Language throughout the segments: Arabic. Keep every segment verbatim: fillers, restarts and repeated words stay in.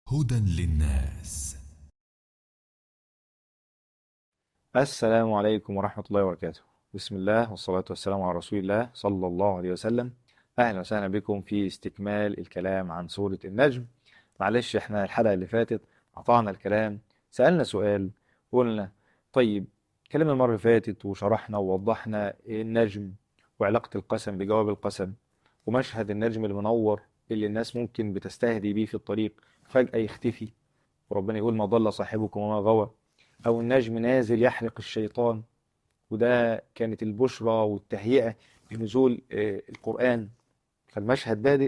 هدى للناس. السلام عليكم ورحمة الله وبركاته. بسم الله والصلاة والسلام على رسول الله صلى الله عليه وسلم. أهلا وسهلا بكم في استكمال الكلام عن سورة النجم. معلش احنا الحلقة اللي فاتت قطعنا الكلام، سألنا سؤال، قلنا طيب كلام المرة اللي فاتت وشرحنا ووضحنا النجم وعلاقة القسم بجواب القسم ومشهد النجم المنور اللي الناس ممكن بتستهدي بيه في الطريق فجأة يختفي، وربنا يقول ما ضل صاحبكم وما غوى، أو النجم نازل يحرق الشيطان. وده كانت البشرى والتهيئة لنزول آه، القرآن. فالمشهد بادئ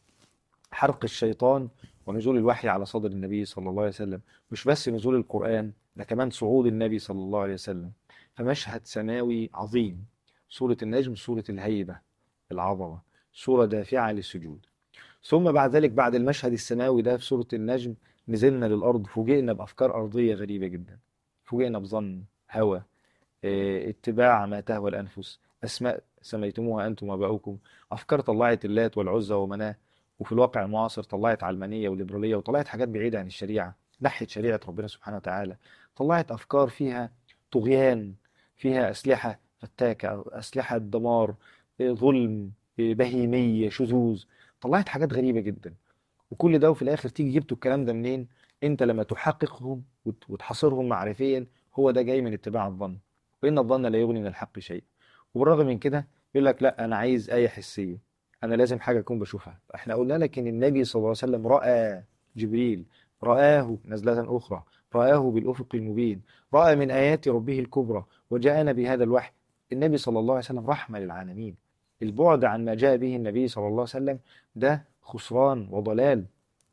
حرق الشيطان ونزول الوحي على صدر النبي صلى الله عليه وسلم. مش بس نزول القرآن، ده كمان صعود النبي صلى الله عليه وسلم. فمشهد سماوي عظيم. سورة النجم سورة الهيبة، العظمة، سورة دافعة للسجود. ثم بعد ذلك بعد المشهد السماوي ده في سورة النجم نزلنا للأرض، فوجئنا بأفكار أرضية غريبة جدا. فوجئنا بظن، هوى، آه، اتباع ما تهوى الأنفس، أسماء سميتموها أنتم وآباؤكم، أفكار طلعت اللات والعزى ومناه، وفي الواقع المعاصر طلعت علمانية وليبرالية وطلعت حاجات بعيدة عن الشريعة ناحية شريعة ربنا سبحانه وتعالى. طلعت أفكار فيها طغيان، فيها أسلحة فتاكة، أسلحة دمار، آه، ظلم، آه، بهيمية، شذوذ. طلعت حاجات غريبة جدا. وكل ده وفي الآخر تيجي جبتوا الكلام ده منين؟ أنت لما تحققهم وت- وتحاصرهم معرفيا، هو ده جاي من اتباع الظن. وإن الظن لا يغني من الحق شيء. وبالرغم من كده يقول لك لا أنا عايز آية حسية، أنا لازم حاجة أكون بشوفها. إحنا قلنا لك إن النبي صلى الله عليه وسلم رأى جبريل، رآه نزلة أخرى، رآه بالأفق المبين، رأى من آيات ربه الكبرى وجاءنا بهذا الوحي. النبي صلى الله عليه وسلم رحمة للعالمين. البعد عن ما جاء به النبي صلى الله عليه وسلم ده خسران وضلال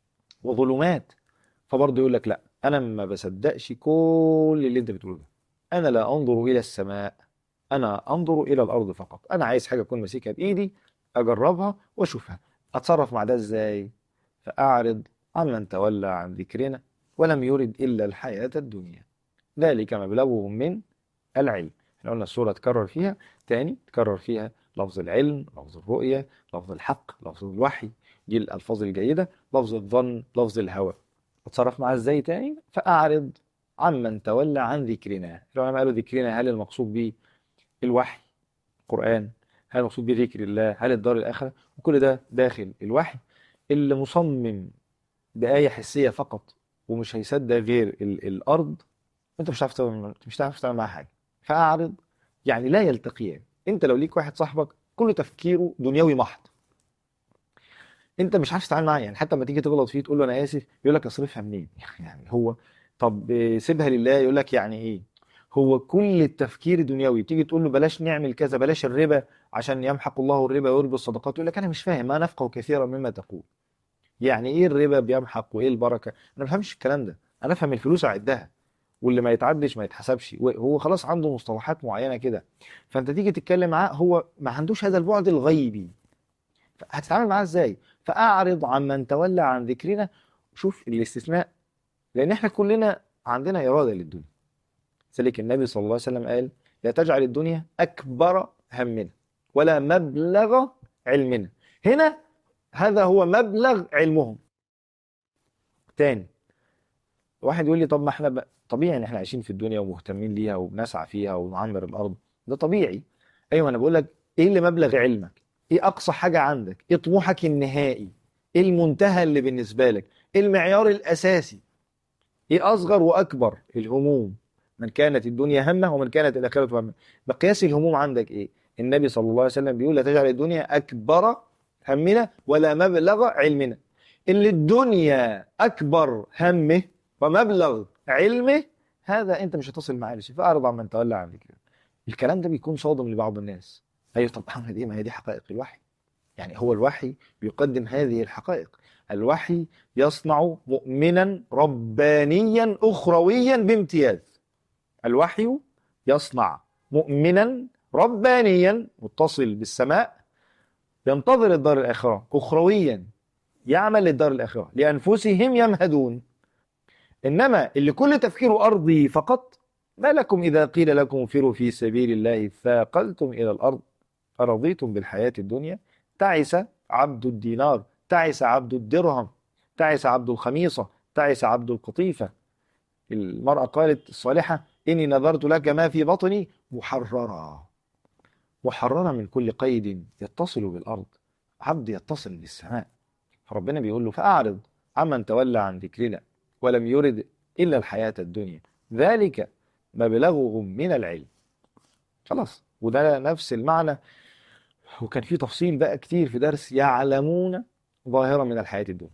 وظلمات. فبرضه يقول لك لا انا ما بصدقش كل اللي انت بتقوله ده. انا لا انظر الى السماء، انا انظر الى الارض فقط. انا عايز حاجه اكون ماسكها بايدي، اجربها واشوفها. اتصرف مع ده ازاي؟ فاعرض عمن تولى عن ذكرنا ولم يرد الا الحياه الدنيا، ذلك مبلغهم من العلم. احنا قلنا السوره تكرر فيها تاني، تكرر فيها لفظ العلم، لفظ الرؤيه، لفظ الحق، لفظ الوحي، دي الالفاظ الجيده، لفظ الظن، لفظ الهوى. اتصرف معاه ازاي تاني؟ فاعرض عمن تولى عن ذكرنا. العلماء قالوا ذكرنا هل المقصود به الوحي، القرآن؟ هل المقصود به ذكر الله؟ هل الدار الآخرة؟ وكل ده داخل الوحي. اللي مصمم بآية حسية فقط ومش هيصدق غير ال الأرض، انت مش هتعرف تعمل مش هتعرف تعمل معاه حاجة. فأعرض يعني لا يلتقيان. انت لو ليك واحد صاحبك كل تفكيره دنيوي محض، انت مش عارف تتعامل معاه. يعني حتى لما تيجي تغلط فيه تقول له انا اسف، يقول لك اصرفها منين؟ يعني هو طب آه، سيبها لله، يقول لك يعني ايه؟ هو كل التفكير دنيوي. تيجي تقول له بلاش نعمل كذا، بلاش الربا عشان يمحق الله الربا ويربي الصدقات، يقول لك انا مش فاهم، ما نفقه كثيرا مما تقول. يعني ايه الربا بيمحق وايه البركه؟ انا ما بفهمش الكلام ده. انا افهم الفلوس اعدها، واللي ما يتعدش ما يتحسبش. هو خلاص عنده مصطلحات معينه كده. فانت تيجي تتكلم معاه هو ما عندوش هذا البعد الغيبي. هتتعامل معاه ازاي؟ فاعرض عمن تولى عن ذكرنا. شوف الاستثناء، لان احنا كلنا عندنا اراده للدنيا. ذلك النبي صلى الله عليه وسلم قال لا تجعل الدنيا اكبر همنا ولا مبلغ علمنا. هنا هذا هو مبلغ علمهم. تاني، واحد يقول لي طب ما احنا ب... طبيعي ان احنا عايشين في الدنيا ومهتمين ليها وبنسعى فيها ونعمر الارض، ده طبيعي. ايوه انا بقول لك ايه اللي مبلغ علمك؟ ايه اقصى حاجه عندك؟ ايه طموحك النهائي؟ ايه المنتهى اللي بالنسبه لك؟ ايه المعيار الاساسي؟ ايه اصغر واكبر الهموم؟ من كانت الدنيا همه ومن كانت الاخره همه. مقياس الهموم عندك ايه؟ النبي صلى الله عليه وسلم بيقول لا تجعل الدنيا اكبر همنا ولا مبلغ علمنا. اللي الدنيا اكبر همه ومبلغ علمه، هذا انت مش هتصل معاه لشيء. فاعرض عن من تولى عن ذكرنا. الكلام ده بيكون صادم لبعض الناس. ايوه طب اعمل ايه؟ ما هي دي حقائق الوحي. يعني هو الوحي بيقدم هذه الحقائق. الوحي يصنع مؤمنا ربانيا أخرويا بامتياز. الوحي يصنع مؤمنا ربانيا متصل بالسماء، ينتظر الدار الآخرة، أخرويا يعمل للدار الآخرة، لأنفسهم يمهدون. إنما اللي كل تفكيره أرضي فقط، ما لكم إذا قيل لكم انفروا في سبيل الله ثاقلتم إلى الأرض أرضيتم بالحياة الدنيا؟ تعس عبد الدينار، تعس عبد الدرهم، تعس عبد الخميصة، تعس عبد القطيفة. المرأة قالت الصالحة: إني نذرت لك ما في بطني محررا، محررا من كل قيد يتصل بالأرض، عبد يتصل بالسماء. فربنا بيقول له: فأعرض عمن تولى عن ذكرنا ولم يرد إلا الحياة الدنيا، ذلك مبلغهم من العلم. خلاص، وده نفس المعنى. وكان في تفصيل بقى كتير في درس يعلمون ظاهرا من الحياة الدنيا.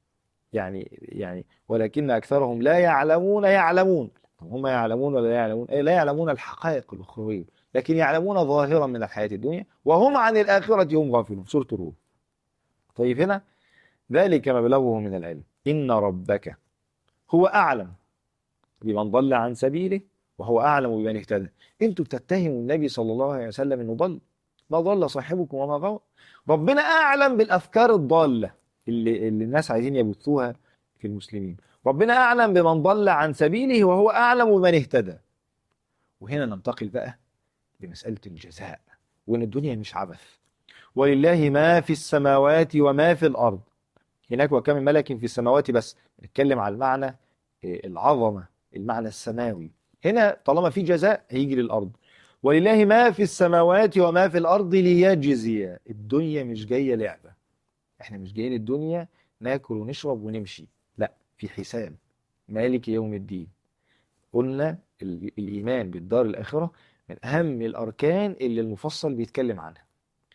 يعني يعني ولكن أكثرهم لا يعلمون يعلمون طب هم يعلمون ولا لا يعلمون؟ أي لا يعلمون الحقائق الأخروية، لكن يعلمون ظاهرا من الحياة الدنيا وهم عن الآخرة هم غافلون. سورة الروم. طيب هنا: ذلك مبلغه من العلم إن ربك هو أعلم بمن ضل عن سبيله وهو أعلم بمن اهتدى. انتوا بتتهموا النبي صلى الله عليه وسلم انه ضل. ما ضل صاحبكم وما غوى. ربنا أعلم بالأفكار الضالة اللي, اللي الناس عايزين يبثوها في المسلمين. ربنا أعلم بمن ضل عن سبيله وهو أعلم بمن اهتدى. وهنا ننتقل بقى لمسألة الجزاء، وإن الدنيا مش عبث. ولله ما في السماوات وما في الأرض. هناك وكم من ملك في السماوات، بس نتكلم على المعنى العظمة، المعنى السماوي. هنا طالما في جزاء هيجي للأرض. ولله ما في السماوات وما في الأرض ليجزي. الدنيا مش جاية لعبة. احنا مش جايين الدنيا ناكل ونشرب ونمشي، لا، في حساب. مالك يوم الدين. قلنا الإيمان بالدار الآخرة من أهم الأركان اللي المفصل بيتكلم عنها.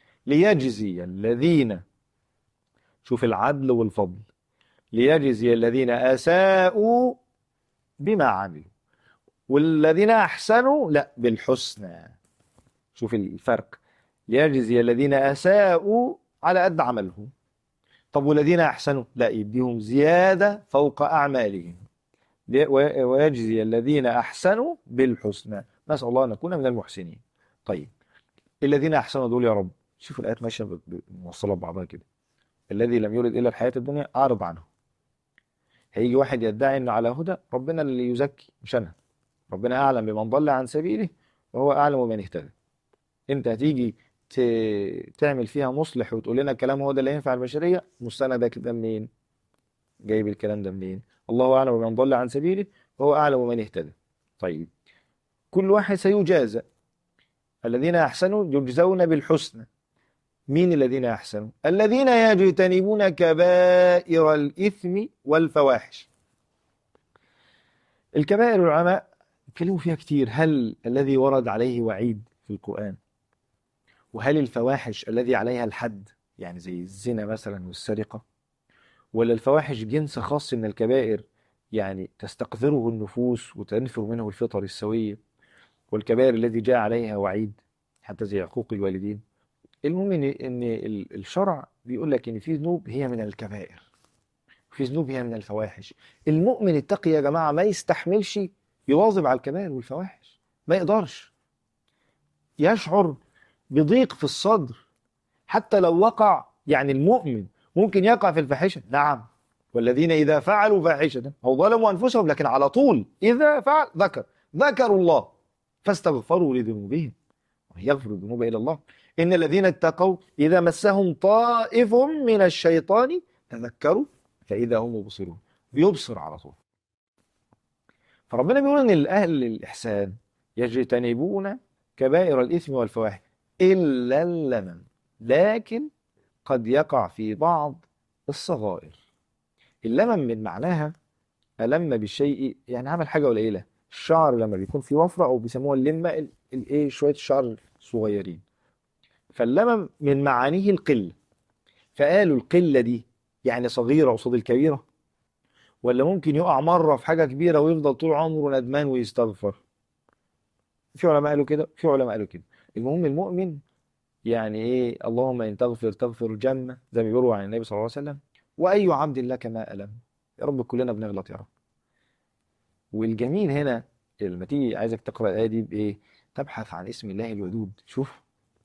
ليجزي الذين، شوف العدل والفضل، ليجزي الذين أساءوا بما عملوا والذين أحسنوا لا بالحسنى. شوف الفرق. ليجزي الذين أساءوا على قد عملهم، طب والذين أحسنوا لا يديهم زيادة فوق أعمالهم. ويجزي الذين أحسنوا بالحسنى. نسأل الله أن نكون من المحسنين. طيب الذين أحسنوا دول يا رب، شوفوا الآيات ماشية موصلة ببعضها كده. الذي لم يرد إلا الحياة الدنيا أعرض عنه. هيجي واحد يدعي أنه على هدى، ربنا اللي يزكي مش أنا. ربنا أعلم بمن ضل عن سبيله وهو أعلم بمن اهتدى. أنت هتيجي تعمل فيها مصلح وتقول لنا الكلام هو ده اللي ينفع البشرية، مستندك ده منين؟ جايب الكلام ده منين؟ الله أعلم بمن ضل عن سبيله وهو أعلم بمن اهتدى. طيب كل واحد سيجازى. الذين أحسنوا يجزون بالحسنى. مين الذين أحسنوا؟ الذين يجتنبون كبائر الإثم والفواحش. الكبائر العلماء اتكلموا فيها كتير. هل الذي ورد عليه وعيد في القرآن؟ وهل الفواحش الذي عليها الحد، يعني زي الزنا مثلا والسرقة؟ ولا الفواحش جنس خاص من الكبائر، يعني تستقذره النفوس وتنفر منه الفطر السوية، والكبائر الذي جاء عليها وعيد حتى زي عقوق الوالدين؟ المهم ان ان الشرع بيقول لك ان في ذنوب هي من الكبائر، في ذنوب هي من الفواحش. المؤمن التقي يا جماعه ما يستحملش يواظب على الكبائر والفواحش، ما يقدرش. يشعر بضيق في الصدر حتى لو وقع. يعني المؤمن ممكن يقع في الفاحشه، نعم. والذين اذا فعلوا فاحشه او ظلموا انفسهم، لكن على طول اذا فعل ذكر ذكروا الله فاستغفروا لذنوبهم يغفر الذنوب الى الله. إن الذين اتقوا إذا مسهم طائف من الشيطان تذكروا فإذا هم مبصرون. بيبصر على طول. فربنا بيقول إن الأهل الإحسان يجتنبون كبائر الإثم والفواحش إلا اللمم، لكن قد يقع في بعض الصغائر. اللمم من معناها ألم بالشيء، يعني عمل حاجة قليلة. الشعر لما بيكون في وفرة أو بيسموها اللمة، الإيه، شوية الشعر صغيرين. فاللمم من معانيه القلة. فقالوا القلة دي يعني صغيرة قصاد الكبيرة، ولا ممكن يقع مرة في حاجة كبيرة ويفضل طول عمره ندمان ويستغفر؟ في علماء قالوا كده، في علماء قالوا كده. المهم المؤمن يعني ايه؟ اللهم ان تغفر تغفر جنة، زي ما بيقولوا عن النبي صلى الله عليه وسلم. واي عبد لك ما ألم. يا رب كلنا بنغلط يا رب. والجميل هنا لما تيجي عايزك تقرأ الآية دي بإيه؟ تبحث عن اسم الله الودود. شوف: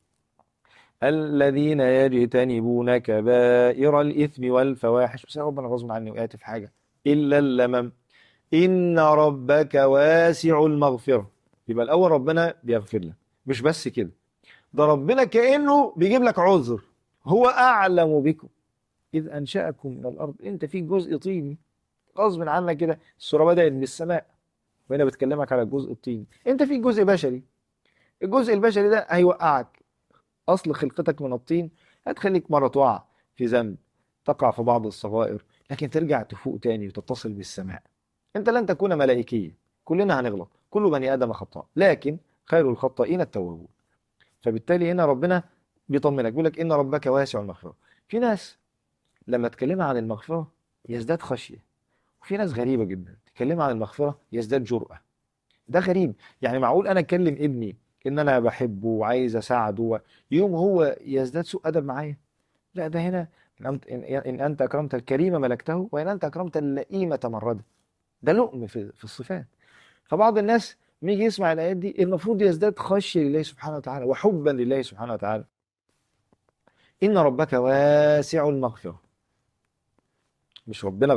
الذين يجتنبون كبائر الإثم والفواحش، بس ربنا غصب عني وقعت في حاجة، إلا اللمم إن ربك واسع المغفرة. يبقى الأول ربنا بيغفر لك، مش بس كده، ده ربنا كأنه بيجيب لك عذر. هو أعلم بكم إذ أنشأكم من الأرض. أنت فيك جزء طيني، غصب عنك كده الصورة بدأت بالسماء، وهنا بتكلمك على الجزء الطيني. انت في جزء بشري، الجزء البشري ده هيوقعك. اصل خلقتك من الطين هتخليك مرة تقع في ذنب، تقع في بعض الصغائر، لكن ترجع تفوق تاني وتتصل بالسماء. انت لن تكون ملائكيا، كلنا هنغلط، كل بني ادم خطاء، لكن خير الخطائين التوابون. فبالتالي هنا ربنا بيطمنك، بيقول لك ان ربك واسع المغفرة. في ناس لما تكلمها عن المغفرة يزداد خشية، وفي ناس غريبة جدا تكلمها عن المغفرة يزداد جرأة. ده غريب. يعني معقول انا اكلم ابني ان انا بحبه وعايز اساعده، يوم هو يزداد سوء ادب معايا؟ لا، ده هنا ان أنت- إن- إن انت اكرمت الكريم ملكته، وان انت اكرمت اللئيم تمرده. ده لؤم في في الصفات. فبعض الناس لما يجي يسمع الايات دي المفروض يزداد خشيه لله سبحانه وتعالى وحبا لله سبحانه وتعالى. ان ربك واسع المغفره، مش ربنا